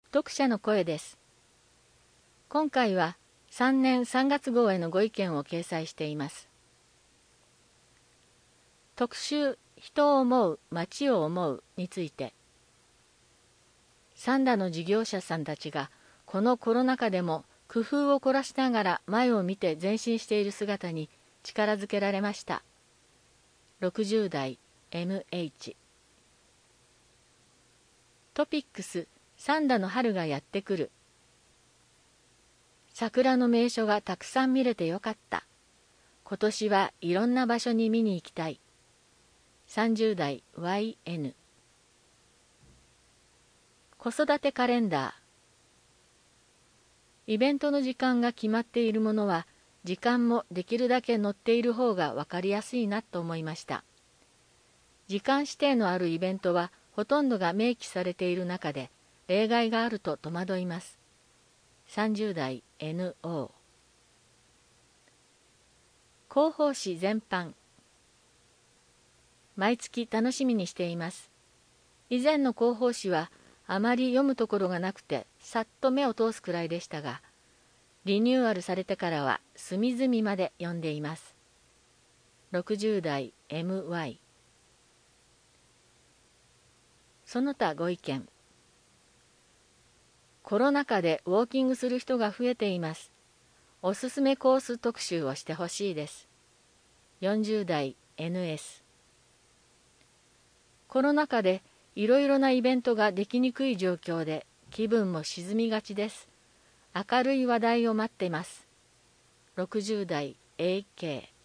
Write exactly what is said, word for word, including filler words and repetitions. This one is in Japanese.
読者の声です。今回はさんねんさんがつ号へのご意見を掲載しています。特集人を思う、街を思うについて、サンダの事業者さんたちがこのコロナ禍でも工夫を凝らしながら前を見て前進している姿に力づけられました。ろくじゅうだい エムエイチ トピックスサンダの春がやってくる。桜の名所がたくさん見れてよかった。今年はいろんな場所に見に行きたい。さんじゅうだい ワイエヌ 子育てカレンダー。イベントの時間が決まっているものは時間もできるだけ載っている方が分かりやすいなと思いました。時間指定のあるイベントはほとんどが明記されている中で例外があると戸惑います。さんじゅうだい エヌオー 広報誌全般。毎月楽しみにしています。以前の広報誌はあまり読むところがなくてさっと目を通すくらいでしたが、リニューアルされてからは隅々まで読んでいます。ろくじゅうだい エムワイ。 その他ご意見。コロナ禍でウォーキングする人が増えています。おすすめコース特集をしてほしいです。よんじゅうだい エヌエス。コロナ禍でいろいろなイベントができにくい状況で気分も沈みがちです。明るい話題を待っています。ろくじゅうだい エーケー